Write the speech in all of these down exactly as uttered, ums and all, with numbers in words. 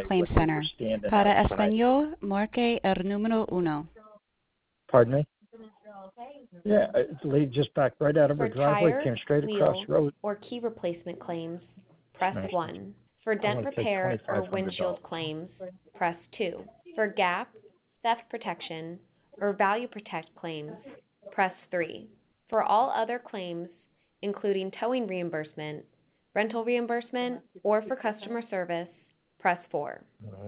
Claim Center. Para español, marque el número uno. Pardon me? Yeah, the lady just backed right out of her driveway, tire, came straight wheel, across the road. or key replacement claims, press Nice. one. For dent wanna take repair or twenty-five hundred windshield dollars. claims, press two. For gap, theft protection, or value protect claims, press three. For all other claims, including towing reimbursement, rental reimbursement, or for customer service, press four.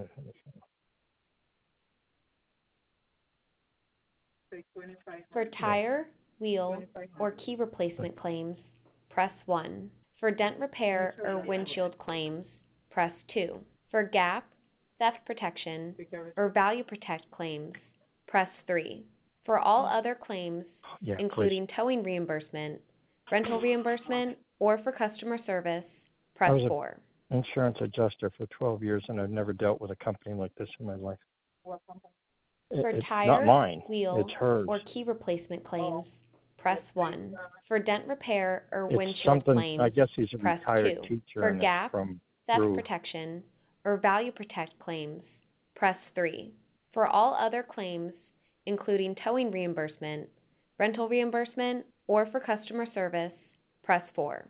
For tire, wheel, or key replacement claims, press one. For dent repair or windshield claims, press two. For gap, theft protection, or value protect claims, press three. For all other claims, Yeah, including please. towing reimbursement, rental reimbursement, or for customer service, press I was four. an insurance adjuster for twelve years, and I've never dealt with a company like this in my life. It, For it's tire, not mine. wheel, It's hers. or key replacement claims, press one. For dent repair or It's windshield something, claims, I guess he's a press retired two. teacher, For and gap, it's from theft Groove. protection, or value protect claims, press three. For all other claims, including towing reimbursement, rental reimbursement, or for customer service, press four.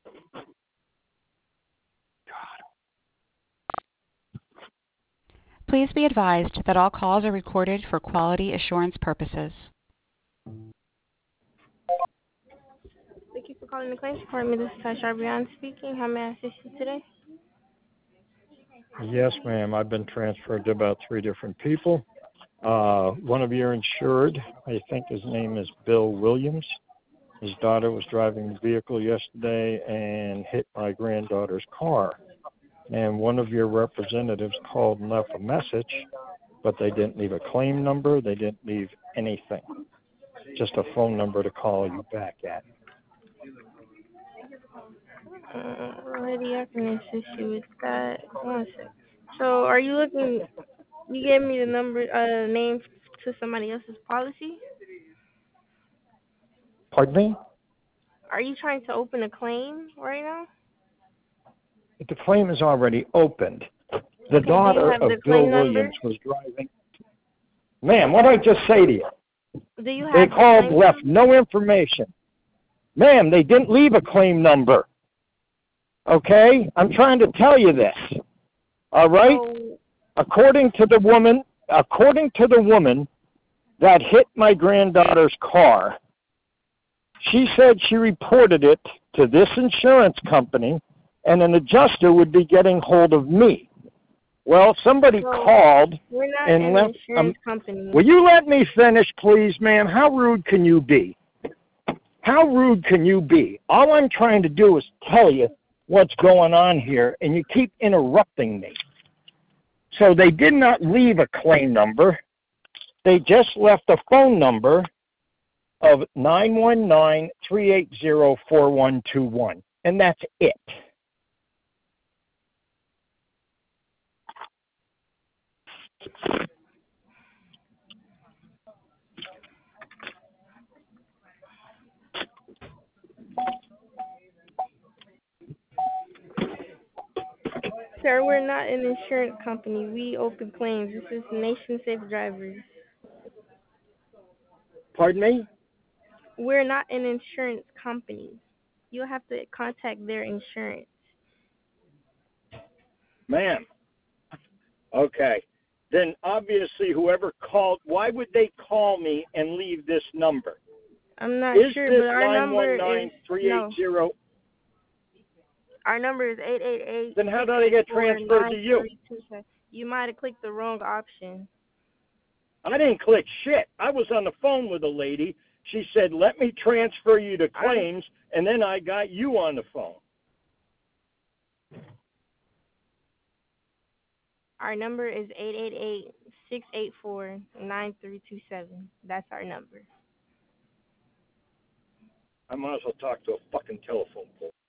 Please be advised that all calls are recorded for quality assurance purposes. Thank you for calling the claims department. This is Tasha Arbion speaking. How may I assist you today? Yes, ma'am. I've been transferred to about three different people. Uh, one of your insured, I think his name is Bill Williams. His daughter was driving the vehicle yesterday and hit my granddaughter's car. And one of your representatives called and left a message, but they didn't leave a claim number. They didn't leave anything. Just a phone number to call you back at. Uh, already, I can assist you with that. One sec. So, are you looking? You gave me the number, uh, name to somebody else's policy. Pardon me? Are you trying to open a claim right now? The claim is already opened. The Okay, daughter do you have of the Bill claim number? Williams was driving. Ma'am, what did I just say to you? Do you have They the called, claim left number? no information. Ma'am, they didn't leave a claim number. Okay? I'm trying to tell you this. All right? So, According to the woman, according to the woman that hit my granddaughter's car, she said she reported it to this insurance company and an adjuster would be getting hold of me. Well, somebody so called we're not and an left. insurance Um, company. will you let me finish, please, ma'am? How rude can you be? How rude can you be? All I'm trying to do is tell you what's going on here, and you keep interrupting me. So they did not leave a claim number. They just left a phone number of nine one nine, three eight zero, four one two one, and that's it. Sir, we're not an insurance company. We open claims. This is Nation Safe Drivers. Pardon me? We're not an insurance company. You'll have to contact their insurance. Ma'am. Okay. Then obviously whoever called, why would they call me and leave this number? I'm not Is sure, this but our number nine one nine, is three eight zero? no. Our number is eight eight eight. Then how did I get transferred to you? You might have clicked the wrong option. I didn't click shit. I was on the phone with a lady. She said, let me transfer you to claims, and then I got you on the phone. Our number is eight eight eight, six eight four, nine three two seven. That's our number. I might as well talk to a fucking telephone pole.